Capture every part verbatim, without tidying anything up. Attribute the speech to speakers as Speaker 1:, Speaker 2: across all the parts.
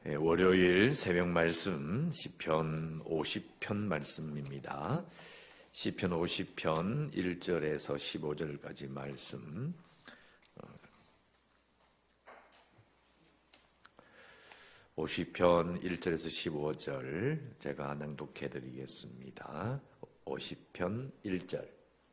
Speaker 1: 예, 월요일 새벽 말씀 시편 오십 편 말씀입니다. 시편 오십 편 일 절에서 십오 절까지 말씀. 오십 편 일 절에서 십오 절 제가 낭독해 드리겠습니다. 오십 편 일 절.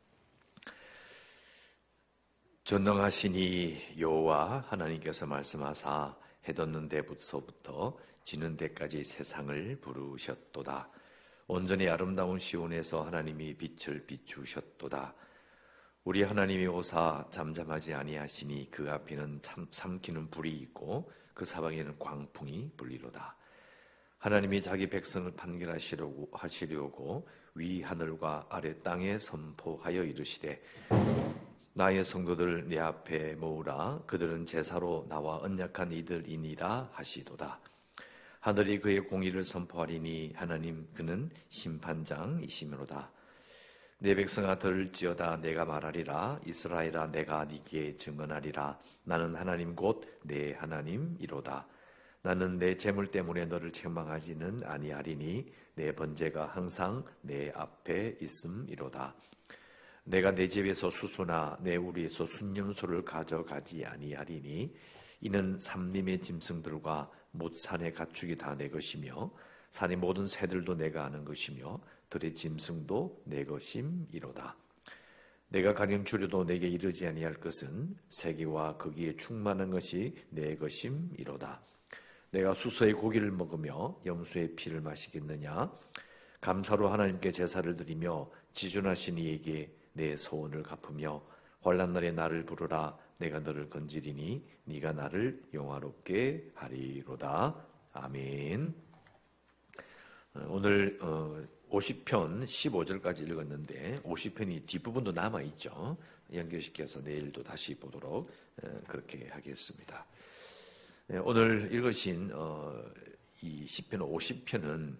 Speaker 1: 전능하시니 여호와 하나님께서 말씀하사 해 돋는 데부터 지는 데까지 세상을 부르셨도다. 온전히 아름다운 시온에서 하나님이 빛을 비추셨도다. 우리 하나님이 오사 잠잠하지 아니하시니 그 앞에는 참, 삼키는 불이 있고 그 사방에는 광풍이 불리로다. 하나님이 자기 백성을 판결하시려고 하시려고 위 하늘과 아래 땅에 선포하여 이르시되 나의 성도들 내 앞에 모으라. 그들은 제사로 나와 언약한 이들이니라 하시도다. 하늘이 그의 공의를 선포하리니 하나님 그는 심판장이시므로다. 내 백성아 들을지어다. 내가 말하리라. 이스라엘아 내가 네게 증언하리라. 나는 하나님 곧 내 하나님이로다. 나는 내 재물 때문에 너를 책망하지는 아니하리니 내 번제가 항상 내 앞에 있음이로다. 내가 내 집에서 수소나 내 우리에서 순념소를 가져가지 아니하리니 이는 삼림의 짐승들과 못 산의 가축이 다 내 것이며 산의 모든 새들도 내가 아는 것이며 들의 짐승도 내 것임이로다. 내가 가령 주려도 내게 이르지 아니할 것은 세계와 거기에 충만한 것이 내 것임이로다. 내가 수소의 고기를 먹으며 염소의 피를 마시겠느냐? 감사로 하나님께 제사를 드리며 지존하신 이에게 내 소원을 갚으며 환난 날에 나를 부르라. 내가 너를 건지리니 네가 나를 영화롭게 하리로다. 아멘. 오늘 오십 편 십오 절까지 읽었는데 오십 편이 뒷부분도 남아있죠. 연결시켜서 내일도 다시 보도록 그렇게 하겠습니다. 오늘 읽으신 이 시편 오십 편은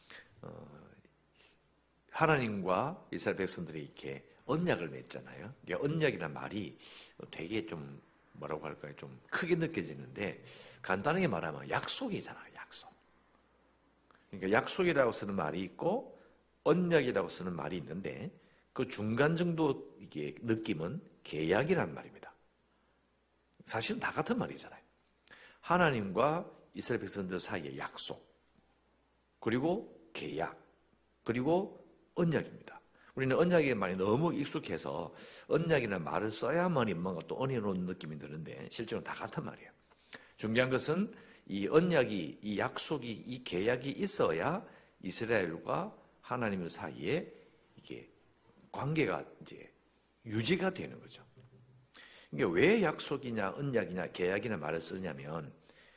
Speaker 1: 하나님과 이스라엘 백성들이 이렇게 언약을 맺잖아요. 언약이란 말이 되게 좀 뭐라고 할까요? 좀 크게 느껴지는데 간단하게 말하면 약속이잖아요. 약속. 그러니까 약속이라고 쓰는 말이 있고 언약이라고 쓰는 말이 있는데 그 중간 정도 이게 느낌은 계약이란 말입니다. 사실은 다 같은 말이잖아요. 하나님과 이스라엘 백성들 사이의 약속, 그리고 계약, 그리고 언약입니다. 우리는 언약의 말이 너무 익숙해서 언약이라는 말을 써야만이 뭔가 또 은혜로운 느낌이 드는데 실제로 다 같은 말이에요. 중요한 것은 이 언약이, 이 약속이, 이 계약이 있어야 이스라엘과 하나님 사이에 이게 관계가 이제 유지가 되는 거죠. 그러니까 왜 약속이냐, 언약이냐, 계약이냐 말을 쓰냐면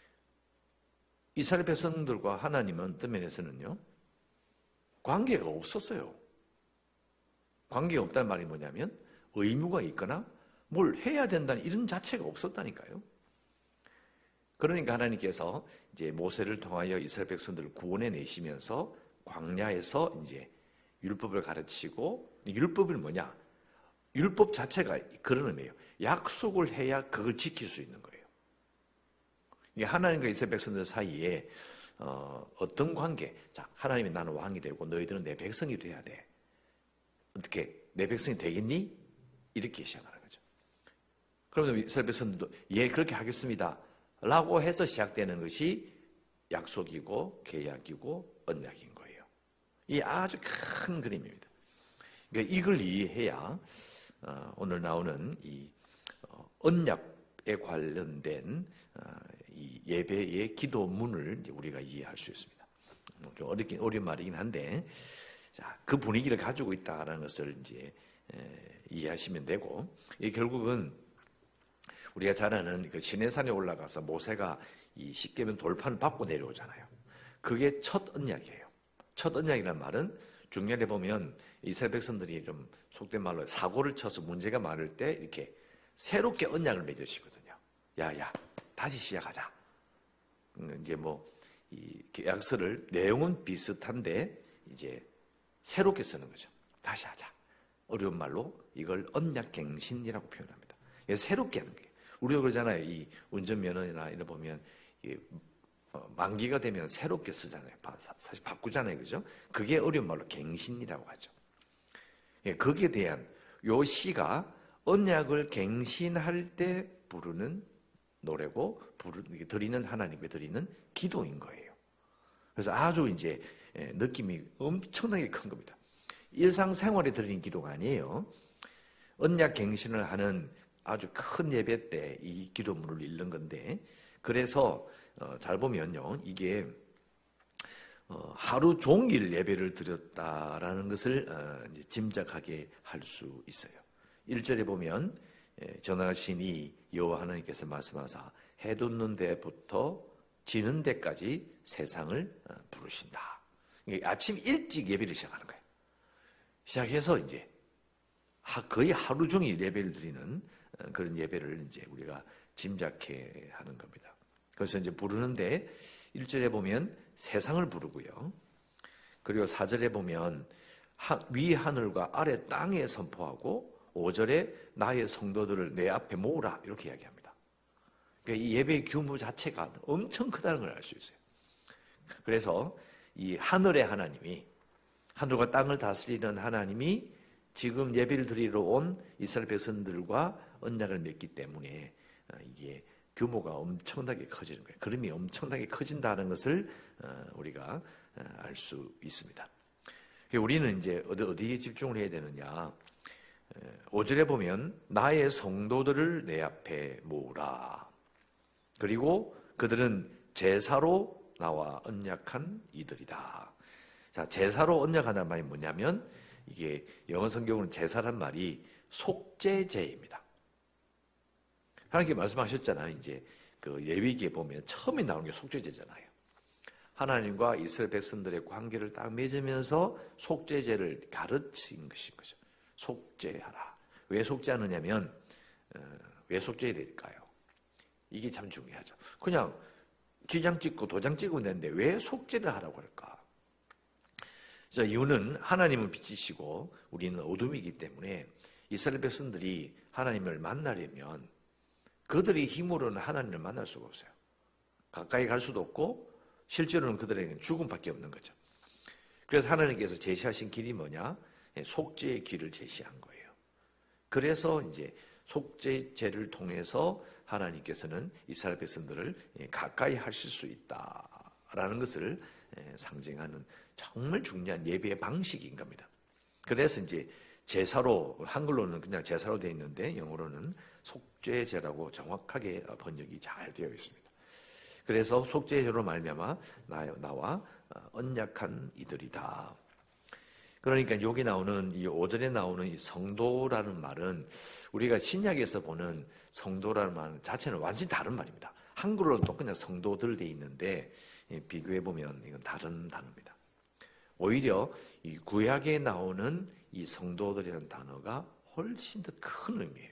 Speaker 1: 이스라엘 백성들과 하나님은 어떤 면에서는요, 관계가 없었어요. 관계가 없다는 말이 뭐냐면 의무가 있거나 뭘 해야 된다는 이런 자체가 없었다니까요. 그러니까 하나님께서 이제 모세를 통하여 이스라엘 백성들을 구원해 내시면서 광야에서 이제 율법을 가르치고, 율법이 뭐냐? 율법 자체가 그런 의미예요. 약속을 해야 그걸 지킬 수 있는 거예요. 이게 하나님과 이스라엘 백성들 사이에 어, 어떤 관계? 자, 하나님이 나는 왕이 되고 너희들은 내 백성이 돼야 돼. 어떻게 내 백성이 되겠니? 이렇게 시작하는 거죠. 그러면 이스라엘 백성들도 예 그렇게 하겠습니다 라고 해서 시작되는 것이 약속이고 계약이고 언약인 거예요. 이 아주 큰 그림입니다. 그러니까 이걸 이해해야 어, 오늘 나오는 이 어, 언약에 관련된 어, 이 예배의 기도문을 이제 우리가 이해할 수 있습니다. 뭐 좀 어렵긴 어려운 말이긴 한데. 자, 그 분위기를 가지고 있다는 것을 이제 에, 이해하시면 되고, 이 결국은 우리가 잘 아는 그 시내산에 올라가서 모세가 이 십계명 돌판을 밟고 내려오잖아요. 그게 첫 언약이에요. 첫 언약이라는 말은 중간에 보면 이스라엘 백성들이 좀 속된 말로 사고를 쳐서 문제가 많을 때 이렇게 새롭게 언약을 맺으시거든요. 야야, 다시 시작하자. 이제 뭐 이 계약서를 내용은 비슷한데 이제 새롭게 쓰는 거죠. 다시 하자. 어려운 말로 이걸 언약갱신이라고 표현합니다. 새롭게 하는 거예요. 우리가 그러잖아요. 이 운전면허나 이런 보면 만기가 되면 새롭게 쓰잖아요. 사실 바꾸잖아요. 그죠? 그게 어려운 말로 갱신이라고 하죠. 거기에 대한 요 시가 언약을 갱신할 때 부르는 노래고 부르는, 드리는 하나님께 드리는 기도인 거예요. 그래서 아주 이제 느낌이 엄청나게 큰 겁니다. 일상생활에 드리는 기도가 아니에요. 언약 갱신을 하는 아주 큰 예배 때 이 기도문을 읽는 건데, 그래서 어, 잘 보면요, 이게 어, 하루 종일 예배를 드렸다라는 것을 어, 이제 짐작하게 할 수 있어요. 일 절에 보면 예, 전하시니 여호와 하나님께서 말씀하사 해 돋는 데부터 지는 데까지 세상을 어, 부르신다. 아침 일찍 예배를 시작하는 거예요. 시작해서 이제 거의 하루 종일 예배를 드리는 그런 예배를 이제 우리가 짐작해 하는 겁니다. 그래서 이제 부르는데 일 절에 보면 세상을 부르고요. 그리고 사 절에 보면 위 하늘과 아래 땅에 선포하고 오 절에 나의 성도들을 내 앞에 모으라 이렇게 이야기합니다. 그러니까 이 예배의 규모 자체가 엄청 크다는 걸 알 수 있어요. 그래서 이 하늘의 하나님이, 하늘과 땅을 다스리는 하나님이 지금 예배를 드리러 온 이스라엘 백성들과 언약을 맺기 때문에 이게 규모가 엄청나게 커지는 거예요. 그림이 엄청나게 커진다는 것을 우리가 알 수 있습니다. 우리는 이제 어디에 집중을 해야 되느냐? 오 절에 보면 나의 성도들을 내 앞에 모으라. 그리고 그들은 제사로 나와 언약한 이들이다. 자, 제사로 언약하는 말이 뭐냐면 이게 영어 성경으로는 제사란 말이 속죄제입니다. 하나님께 말씀하셨잖아요. 이제 그 레위기에 보면 처음에 나오는 게 속죄제잖아요. 하나님과 이스라엘 백성들의 관계를 딱 맺으면서 속죄제를 가르친 것인 거죠. 속죄하라. 왜 속죄하느냐면 어, 왜 속죄해야 될까요? 이게 참 중요하죠. 그냥 기장 찍고 도장 찍으면 되는데 왜 속죄를 하라고 할까? 자, 이유는 하나님은 빛이시고 우리는 어둠이기 때문에 이스라엘 백성들이 하나님을 만나려면 그들의 힘으로는 하나님을 만날 수가 없어요. 가까이 갈 수도 없고 실제로는 그들에게는 죽음밖에 없는 거죠. 그래서 하나님께서 제시하신 길이 뭐냐? 속죄의 길을 제시한 거예요. 그래서 이제 속죄제를 통해서 하나님께서는 이스라엘 백성들을 가까이 하실 수 있다라는 것을 상징하는 정말 중요한 예배의 방식인 겁니다. 그래서 이제 제사로, 한글로는 그냥 제사로 되어 있는데 영어로는 속죄제라고 정확하게 번역이 잘 되어 있습니다. 그래서 속죄제로 말미암아 나와 언약한 이들이다. 그러니까 여기 나오는 이 오 절에 나오는 이 성도라는 말은 우리가 신약에서 보는 성도라는 말 자체는 완전히 다른 말입니다. 한글로는 또 그냥 성도들 돼 있는데 비교해 보면 이건 다른 단어입니다. 오히려 이 구약에 나오는 이 성도들이라는 단어가 훨씬 더 큰 의미예요.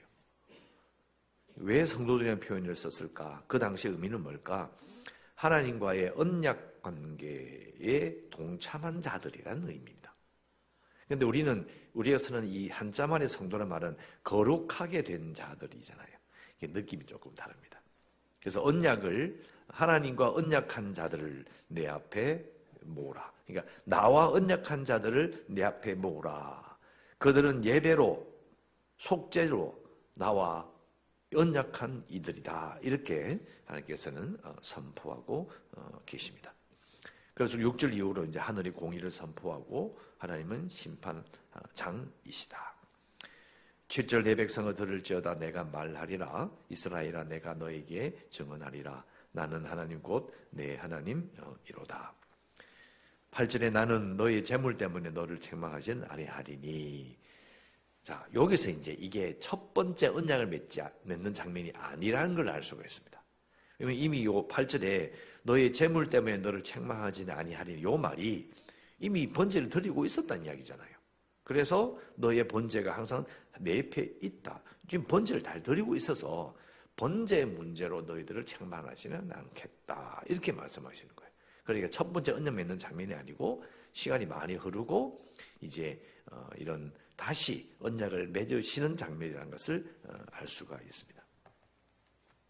Speaker 1: 왜 성도들이라는 표현을 썼을까? 그 당시의 의미는 뭘까? 하나님과의 언약 관계에 동참한 자들이라는 의미입니다. 그런데 우리는 우리가 쓰는 이 한자만의 성도라는 말은 거룩하게 된 자들이잖아요. 이게 느낌이 조금 다릅니다. 그래서 언약을 하나님과 언약한 자들을 내 앞에 모으라. 그러니까 나와 언약한 자들을 내 앞에 모으라. 그들은 예배로 속죄로 나와 언약한 이들이다. 이렇게 하나님께서는 선포하고 계십니다. 그래서 육 절 이후로 이제 하늘이 공의를 선포하고 하나님은 심판장이시다. 칠 절 내 백성을 들을지어다 내가 말하리라. 이스라엘아 내가 너에게 증언하리라. 나는 하나님 곧 내 하나님이로다. 팔 절에 나는 너의 재물 때문에 너를 책망하진 아니하리니. 자, 여기서 이제 이게 첫 번째 언약을 맺지, 맺는 장면이 아니라는 걸 알 수가 있습니다. 왜냐면 이미 요 팔 절에 너의 재물 때문에 너를 책망하지는 아니하리니 요 말이 이미 번제를 드리고 있었다는 이야기잖아요. 그래서 너의 번제가 항상 내 옆에 있다. 지금 번제를 잘 드리고 있어서 번제 문제로 너희들을 책망하지는 않겠다. 이렇게 말씀하시는 거예요. 그러니까 첫 번째 언약 맺는 장면이 아니고 시간이 많이 흐르고 이제 어 이런 다시 언약을 맺으시는 장면이라는 것을 어 알 수가 있습니다.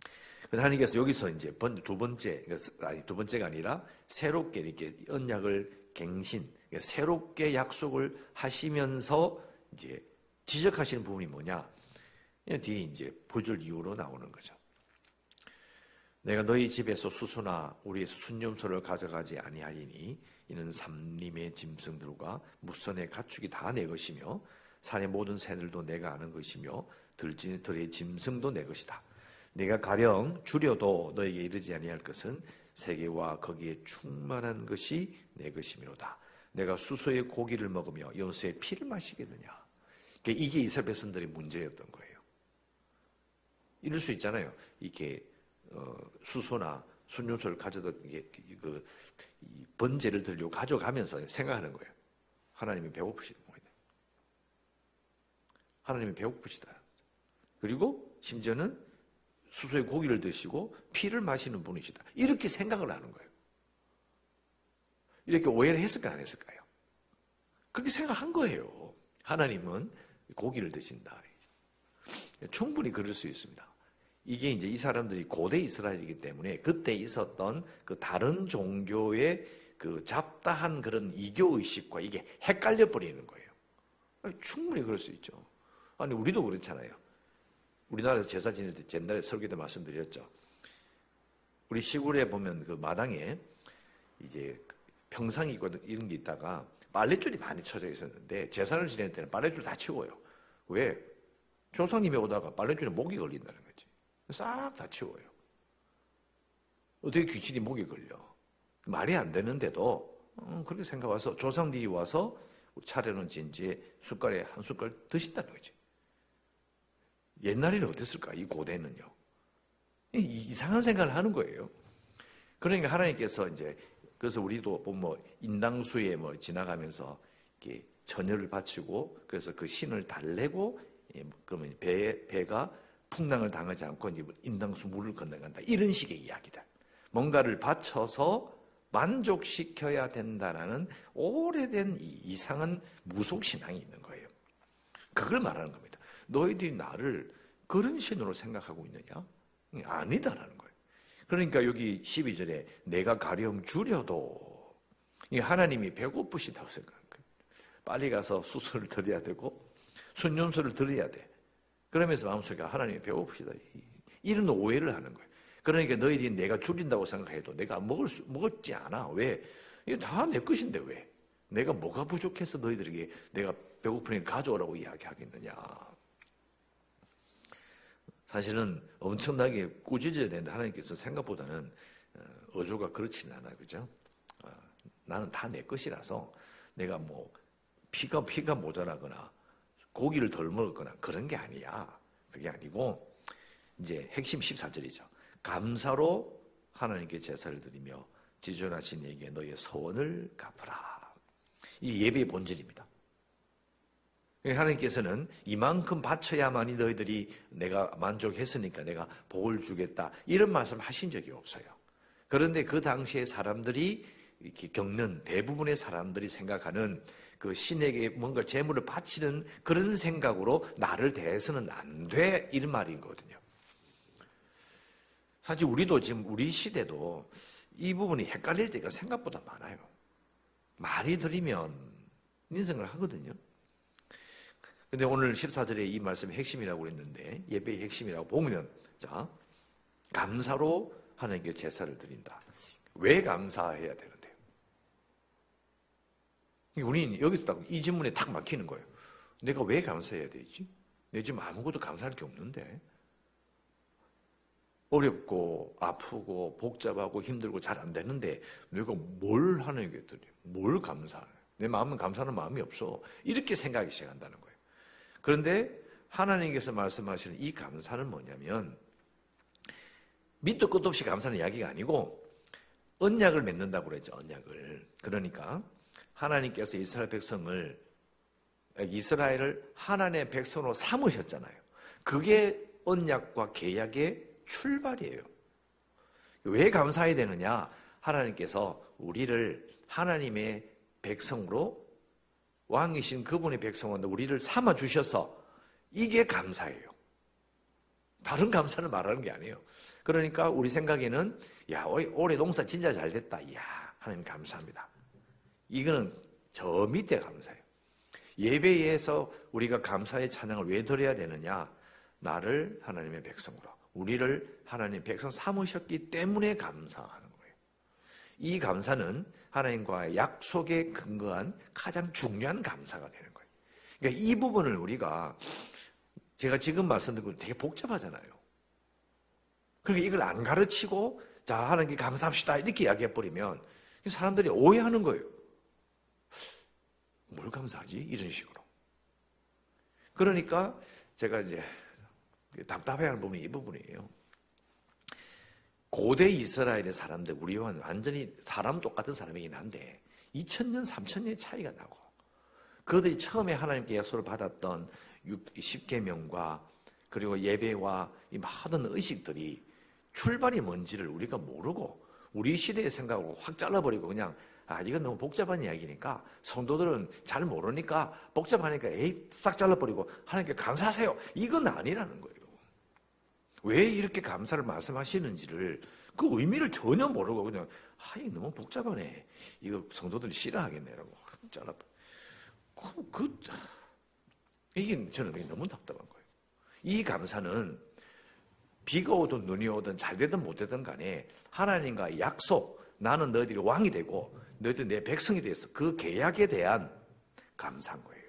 Speaker 1: 그래서 하나님께서 여기서 이제 두 번째, 아니 두 번째가 아니라 새롭게 이렇게 언약을 갱신, 새롭게 약속을 하시면서 이제 지적하시는 부분이 뭐냐? 뒤에 이제 구절 이후로 나오는 거죠. 내가 너희 집에서 수소나 우리의 순념소를 가져가지 아니하리니 이는 삼림의 짐승들과 무선의 가축이 다 내 것이며 산의 모든 새들도 내가 아는 것이며 들의 짐승도 내 것이다. 내가 가령 주려도 너에게 이르지 아니할 것은 세계와 거기에 충만한 것이 내 것이미로다. 내가 수소의 고기를 먹으며 염소의 피를 마시겠느냐. 그러니까 이게 이스라엘 백성들의 문제였던 거예요. 이럴 수 있잖아요. 이렇게 어, 수소나 순념소를 가져다 이게 그 이 번제를 들려고 가져가면서 생각하는 거예요. 하나님이 배고프시다. 하나님이 배고프시다. 그리고 심지어는 수소의 고기를 드시고 피를 마시는 분이시다. 이렇게 생각을 하는 거예요. 이렇게 오해를 했을까 안 했을까요? 그렇게 생각한 거예요. 하나님은 고기를 드신다. 충분히 그럴 수 있습니다. 이게 이제 이 사람들이 고대 이스라엘이기 때문에 그때 있었던 그 다른 종교의 그 잡다한 그런 이교 의식과 이게 헷갈려 버리는 거예요. 충분히 그럴 수 있죠. 아니 우리도 그렇잖아요. 우리나라에서 제사 지낼 때 옛날에 설교 때 말씀드렸죠. 우리 시골에 보면 그 마당에 이제 평상이 있고 이런 게 있다가 빨랫줄이 많이 쳐져 있었는데 제사를 지낼 때는 빨랫줄 다 치워요. 왜? 조상님이 오다가 빨랫줄에 목이 걸린다는 거지. 싹 다 치워요. 어떻게 귀신이 목이 걸려? 말이 안 되는데도 음, 그렇게 생각해서 조상들이 와서 차려놓은 이제 숟갈에 한 숟갈 드신다는 거지. 옛날에는 어땠을까? 이 고대는요. 이상한 생각을 하는 거예요. 그러니까 하나님께서 이제 그래서 우리도 뭐 인당수에 뭐 지나가면서 이렇게 처녀를 바치고 그래서 그 신을 달래고 그러면 배 배가 풍랑을 당하지 않고 이제 인당수 물을 건너간다. 이런 식의 이야기다. 뭔가를 바쳐서 만족시켜야 된다라는 오래된 이상한 무속신앙이 있는 거예요. 그걸 말하는 겁니다. 너희들이 나를 그런 신으로 생각하고 있느냐? 아니다라는 거예요. 그러니까 여기 십이 절에 내가 가령 주려도 하나님이 배고프시다고 생각하는 거예요. 빨리 가서 수소를 드려야 되고 순념소를 드려야 돼. 그러면서 마음속에 하나님이 배고프시다. 이런 오해를 하는 거예요. 그러니까 너희들이 내가 줄인다고 생각해도 내가 먹을 수, 먹었지 않아. 왜? 이게 다 내 것인데 왜? 내가 뭐가 부족해서 너희들에게 내가 배고프니까 가져오라고 이야기하겠느냐. 사실은 엄청나게 꾸짖어야 되는데 하나님께서 생각보다는 어조가 그렇지는 않아요. 그죠? 나는 다 내 것이라서 내가 뭐 피가 피가 모자라거나 고기를 덜 먹었거나 그런 게 아니야. 그게 아니고 이제 핵심 십사 절이죠. 감사로 하나님께 제사를 드리며 지존하신 이에게 너희의 서원을 갚으라. 이 예배의 본질입니다. 하나님께서는 이만큼 바쳐야만이 너희들이 내가 만족했으니까 내가 복을 주겠다. 이런 말씀 하신 적이 없어요. 그런데 그 당시에 사람들이 이렇게 겪는 대부분의 사람들이 생각하는 그 신에게 뭔가 재물을 바치는 그런 생각으로 나를 대해서는 안 돼. 이런 말인 거거든요. 사실 우리도 지금 우리 시대도 이 부분이 헷갈릴 때가 생각보다 많아요. 많이 드리면 인생을 하거든요. 근데 오늘 십사 절에 이 말씀의 핵심이라고 그랬는데 예배의 핵심이라고 보면 자 감사로 하나님께 제사를 드린다. 왜 감사해야 되는데요? 우리는 여기서 딱 이 질문에 탁 막히는 거예요. 내가 왜 감사해야 되지? 내가 지금 아무것도 감사할 게 없는데 어렵고 아프고 복잡하고 힘들고 잘 안 되는데 내가 뭘 하나님께 드려? 뭘 감사해? 내 마음은 감사하는 마음이 없어. 이렇게 생각하기 시작한다는 거예요. 그런데 하나님께서 말씀하시는 이 감사는 뭐냐면 밑도 끝도 없이 감사하는 이야기가 아니고 언약을 맺는다고 그랬죠. 언약을. 그러니까 하나님께서 이스라엘 백성을 이스라엘을 하나님의 백성으로 삼으셨잖아요. 그게 언약과 계약의 출발이에요. 왜 감사해야 되느냐? 하나님께서 우리를 하나님의 백성으로 왕이신 그분의 백성으로 우리를 삼아주셔서 이게 감사예요. 다른 감사를 말하는 게 아니에요. 그러니까 우리 생각에는 야, 올해 농사 진짜 잘 됐다. 이야, 하나님 감사합니다. 이거는 저 밑에 감사해요. 예배에서 우리가 감사의 찬양을 왜 드려야 되느냐? 나를 하나님의 백성으로, 우리를 하나님의 백성 삼으셨기 때문에 감사하는 거예요. 이 감사는 하나님과의 약속에 근거한 가장 중요한 감사가 되는 거예요. 그러니까 이 부분을 우리가, 제가 지금 말씀드린 되게 복잡하잖아요. 그러니까 이걸 안 가르치고 자, 하나님께 감사합시다 이렇게 이야기해버리면 사람들이 오해하는 거예요. 뭘 감사하지? 이런 식으로. 그러니까 제가 이제 답답해하는 부분이 이 부분이에요. 고대 이스라엘의 사람들, 우리와는 완전히 사람 똑같은 사람이긴 한데 이천 년, 삼천 년의 차이가 나고, 그들이 처음에 하나님께 약속을 받았던 십계명과 그리고 예배와 이 모든 의식들이 출발이 뭔지를 우리가 모르고 우리 시대의 생각으로 확 잘라버리고 그냥 아 이건 너무 복잡한 이야기니까 성도들은 잘 모르니까 복잡하니까 에이 싹 잘라버리고 하나님께 감사하세요. 이건 아니라는 거예요. 왜 이렇게 감사를 말씀하시는지를 그 의미를 전혀 모르고 그냥 아 이거 너무 복잡하네. 이거 성도들이 싫어하겠네라고 잘라버려. 그, 그 이게 저는 너무 답답한 거예요. 이 감사는 비가 오든 눈이 오든 잘 되든 못 되든 간에 하나님과 약속, 나는 너희들이 왕이 되고 너희들 내 백성이 되어서 그 계약에 대한 감사한 거예요.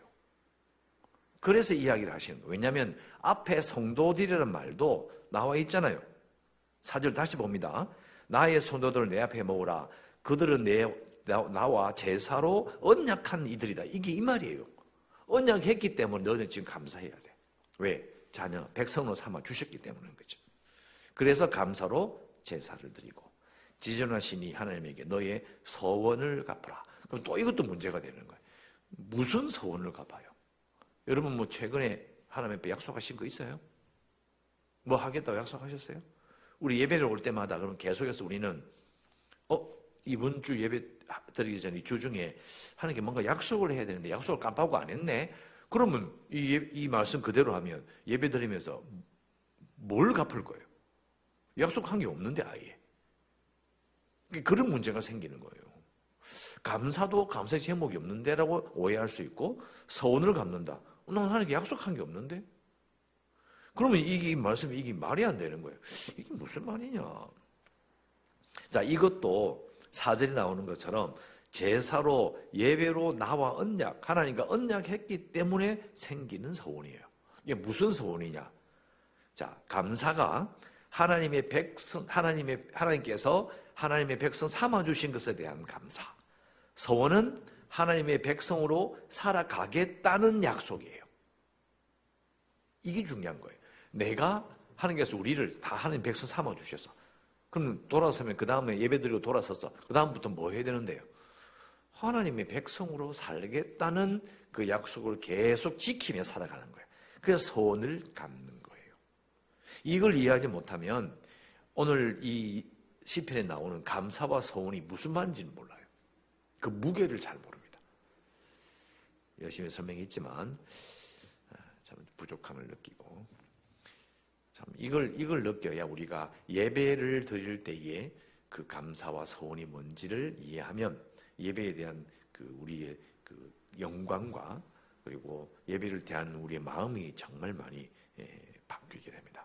Speaker 1: 그래서 이야기를 하시는 거예요. 왜냐하면 앞에 성도들이라는 말도 나와 있잖아요. 사 절 다시 봅니다. 나의 성도들을 내 앞에 모으라. 그들은 내, 나와 제사로 언약한 이들이다. 이게 이 말이에요. 언약했기 때문에 너희는 지금 감사해야 돼. 왜? 자녀, 백성으로 삼아 주셨기 때문인 거죠. 그래서 감사로 제사를 드리고 지존하시니 하나님에게 너의 서원을 갚아라. 그럼 또 이것도 문제가 되는 거예요. 무슨 서원을 갚아요? 여러분 뭐 최근에 하나님 앞에 약속하신 거 있어요? 뭐 하겠다고 약속하셨어요? 우리 예배를 올 때마다 그러면 계속해서 우리는 어 이번 주 예배 드리기 전에 주 중에 하나님께 뭔가 약속을 해야 되는데 약속을 깜빡하고 안 했네. 그러면 이, 예, 이 말씀 그대로 하면 예배 드리면서 뭘 갚을 거예요? 약속한 게 없는데 아예. 그런 문제가 생기는 거예요. 감사도 감사의 제목이 없는데라고 오해할 수 있고 서원을 갚는다. 난 하나님께 약속한 게 없는데? 그러면 이게 말씀이 이게 말이 안 되는 거예요. 이게 무슨 말이냐? 자, 이것도 사절에 나오는 것처럼 제사로 예배로 나와 언약, 하나님과 언약했기 때문에 생기는 서원이에요. 이게 무슨 서원이냐? 자, 감사가 하나님의 백성, 하나님의, 하나님께서 하나님의 백성 삼아주신 것에 대한 감사. 서원은 하나님의 백성으로 살아가겠다는 약속이에요. 이게 중요한 거예요. 내가 하나님께서 우리를 다 하나님 백성 삼아주셔서. 그럼 돌아서면 그 다음에 예배드리고 돌아서서 그 다음부터 뭐 해야 되는데요? 하나님의 백성으로 살겠다는 그 약속을 계속 지키며 살아가는 거예요. 그래서 서원을 갚는 거예요. 이걸 이해하지 못하면 오늘 이 시편에 나오는 감사와 서원이 무슨 말인지는 몰라요. 그 무게를 잘 모릅니다. 열심히 설명했지만 참 부족함을 느끼고 참 이걸 이걸 느껴야 우리가 예배를 드릴 때에 그 감사와 서원이 뭔지를 이해하면 예배에 대한 그 우리의 그 영광과 그리고 예배를 대한 우리의 마음이 정말 많이 예, 바뀌게 됩니다.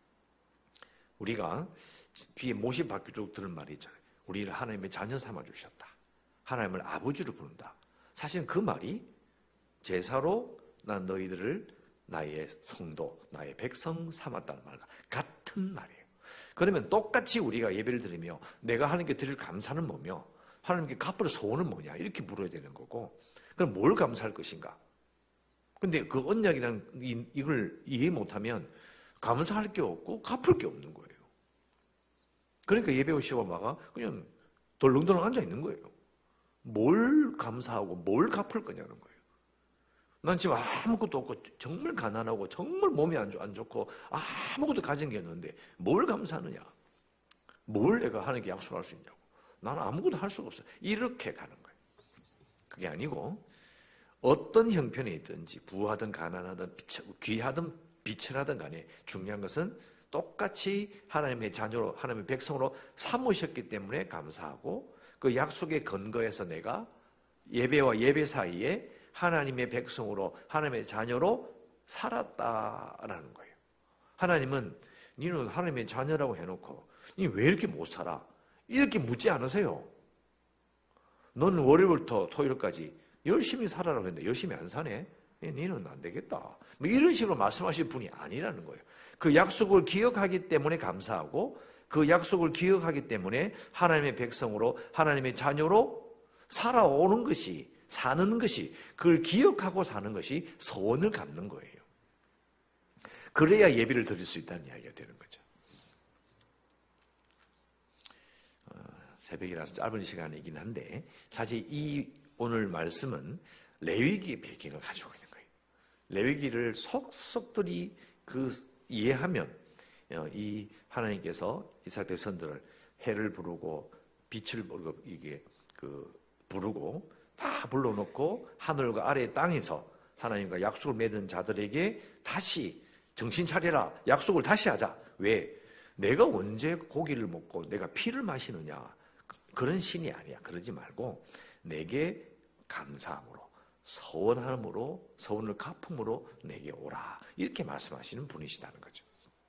Speaker 1: 우리가 뒤에 모시 바뀌도록 들은 말이 있잖아요. 우리를 하나님의 자녀 삼아 주셨다. 하나님을 아버지로 부른다. 사실은 그 말이 제사로 난 너희들을 나의 성도, 나의 백성 삼았다는 말과 같은 말이에요. 그러면 똑같이 우리가 예배를 드리며 내가 하나님께 드릴 감사는 뭐며 하나님께 갚을 소원은 뭐냐 이렇게 물어야 되는 거고, 그럼 뭘 감사할 것인가? 근데 그 언약이란 이, 이걸 이해 못하면 감사할 게 없고 갚을 게 없는 거예요. 그러니까 예배 오시고 마가 그냥 덜렁덜렁 앉아 있는 거예요. 뭘 감사하고 뭘 갚을 거냐는 거예요. 난 지금 아무것도 없고 정말 가난하고 정말 몸이 안, 안 좋고 아무것도 가진 게 없는데 뭘 감사하느냐? 뭘 내가 하나님께 약속할 수 있냐고. 나는 아무것도 할 수가 없어. 이렇게 가는 거예요. 그게 아니고 어떤 형편에 있든지 부하든 가난하든 귀하든 비천하든 간에 중요한 것은 똑같이 하나님의 자녀로 하나님의 백성으로 삼으셨기 때문에 감사하고 그 약속의 근거에서 내가 예배와 예배 사이에 하나님의 백성으로 하나님의 자녀로 살았다라는 거예요. 하나님은 너는 하나님의 자녀라고 해놓고 왜 이렇게 못 살아? 이렇게 묻지 않으세요. 너는 월요일부터 토요일까지 열심히 살아라고 했는데 열심히 안 사네? 너는 안 되겠다. 뭐 이런 식으로 말씀하실 분이 아니라는 거예요. 그 약속을 기억하기 때문에 감사하고 그 약속을 기억하기 때문에 하나님의 백성으로 하나님의 자녀로 살아오는 것이 사는 것이 그걸 기억하고 사는 것이 소원을 갖는 거예요. 그래야 예배를 드릴 수 있다는 이야기가 되는 거죠. 어, 새벽이라서 짧은 시간이긴 한데 사실 이 오늘 말씀은 레위기의 배경을 가지고 있는 거예요. 레위기를 속속들이 그 이해하면 이 하나님께서 이스라엘 백성들을 해를 부르고 빛을 부르고 이게 그 부르고 다 불러놓고 하늘과 아래의 땅에서 하나님과 약속을 맺은 자들에게 다시 정신 차려라. 약속을 다시 하자. 왜? 내가 언제 고기를 먹고 내가 피를 마시느냐. 그런 신이 아니야. 그러지 말고 내게 감사함으로 서원함으로 서원을 갚음으로 내게 오라. 이렇게 말씀하시는 분이시다는 거죠.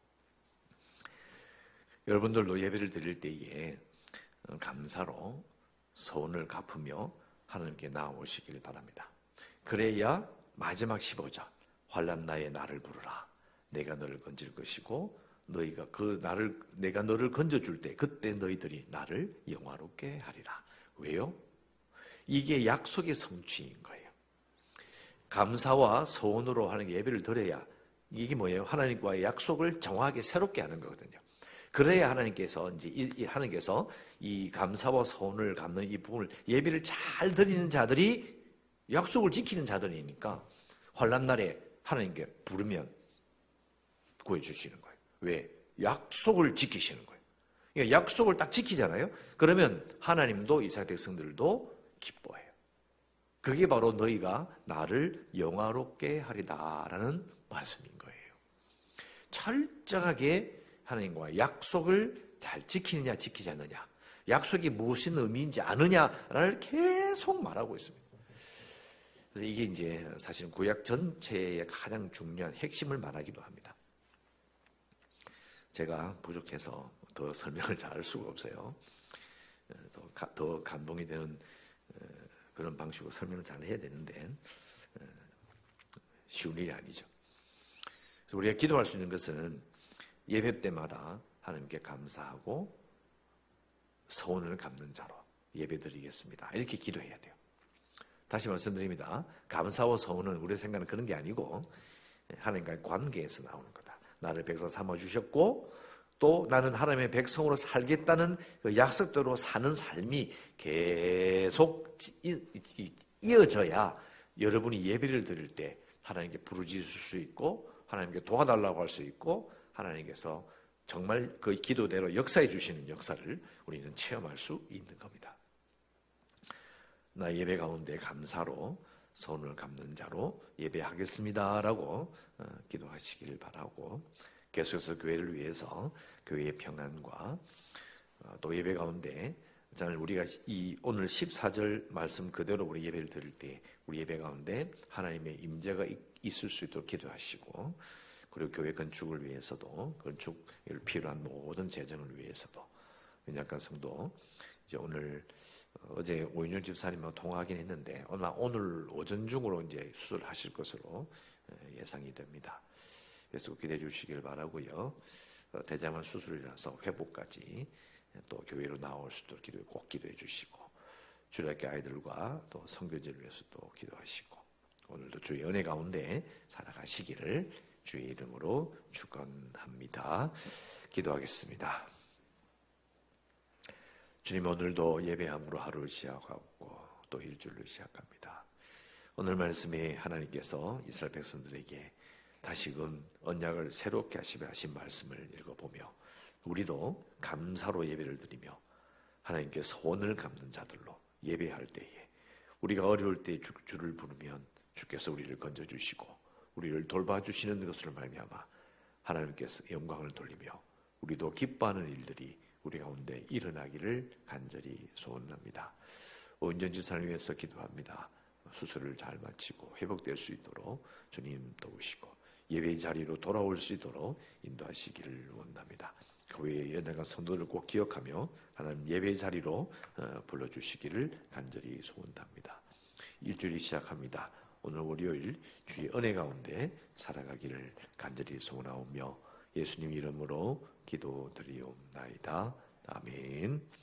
Speaker 1: 여러분들도 예배를 드릴 때에 감사로 서원을 갚으며 하나님께 나아오시길 바랍니다. 그래야 마지막 십오 절 환난 나에 나를 부르라. 내가 너를 건질 것이고 너희가 그 나를 내가 너를 건져줄 때 그때 너희들이 나를 영화롭게 하리라. 왜요? 이게 약속의 성취인 거예요. 감사와 서원으로 하는 예배를 드려야 이게 뭐예요? 하나님과의 약속을 정확하게 새롭게 하는 거거든요. 그래야 하나님께서 이제 이 하나님께서 이 감사와 서원을 갚는 이 부분을 예배를 잘 드리는 자들이 약속을 지키는 자들이니까 환난 날에 하나님께 부르면 구해주시는 거예요. 왜? 약속을 지키시는 거예요. 그러니까 약속을 딱 지키잖아요. 그러면 하나님도 이스라엘 백성들도 기뻐해요. 그게 바로 너희가 나를 영화롭게 하리다라는 말씀인 거예요. 철저하게 하나님과 약속을 잘 지키느냐 지키지 않느냐, 약속이 무슨 의미인지 아느냐를 계속 말하고 있습니다. 그래서 이게 이제 사실 구약 전체의 가장 중요한 핵심을 말하기도 합니다. 제가 부족해서 더 설명을 잘 할 수가 없어요. 더, 더 감동이 되는 그런 방식으로 설명을 잘 해야 되는데 쉬운 일이 아니죠. 그래서 우리가 기도할 수 있는 것은 예배 때마다 하나님께 감사하고 서원을 갚는 자로 예배드리겠습니다. 이렇게 기도해야 돼요. 다시 말씀드립니다. 감사와 서원은 우리의 생각은 그런 게 아니고 하나님과의 관계에서 나오는 거다. 나를 백성 삼아주셨고 또 나는 하나님의 백성으로 살겠다는 그 약속대로 사는 삶이 계속 이어져야 여러분이 예배를 드릴 때 하나님께 부르짖을 수 있고 하나님께 도와달라고 할 수 있고 하나님께서 정말 그 기도대로 역사해 주시는 역사를 우리는 체험할 수 있는 겁니다. 나 예배 가운데 감사로 손을 갚는 자로 예배하겠습니다라고 기도하시기를 바라고 계속해서 교회를 위해서 교회의 평안과 또 예배 가운데 저는 우리가 이 오늘 십사 절 말씀 그대로 우리 예배를 드릴 때 우리 예배 가운데 하나님의 임재가 있을 수 있도록 기도하시고 그리고 교회 건축을 위해서도 건축을 필요한 모든 재정을 위해서도 윤약간 성도 이제 오늘 어제 오인율 집사님하고 통화하긴 했는데 아마 오늘 오전 중으로 이제 수술하실 것으로 예상이 됩니다. 그래서 기대해 주시길 바라고요. 대장암 수술이라서 회복까지 또 교회로 나올 수 있도록 기도해 꼭 기도해 주시고 주일학교 아이들과 또 선교지를 위해서 또 기도하시고 오늘도 주의 은혜 가운데 살아가시기를 주의 이름으로 축원합니다. 기도하겠습니다. 주님, 오늘도 예배함으로 하루를 시작하고 또 일주일을 시작합니다. 오늘 말씀에 하나님께서 이스라엘 백성들에게 다시금 언약을 새롭게 하시며 하신 말씀을 읽어보며 우리도 감사로 예배를 드리며 하나님께 소원을 갚는 자들로 예배할 때에 우리가 어려울 때 주, 주를 부르면 주께서 우리를 건져주시고 우리를 돌봐주시는 것으로 말미암아 하나님께서 영광을 돌리며 우리도 기뻐하는 일들이 우리 가운데 일어나기를 간절히 소원합니다. 오은정 지사를 위해서 기도합니다. 수술을 잘 마치고 회복될 수 있도록 주님 도우시고 예배 자리로 돌아올 수 있도록 인도하시기를 원합니다. 그 외에 연단과 성도를 꼭 기억하며 하나님 예배 자리로 불러주시기를 간절히 소원합니다. 일주일이 시작합니다. 오늘 월요일 주의 은혜 가운데 살아가기를 간절히 소원하오며 예수님 이름으로 기도드리옵나이다. 아멘.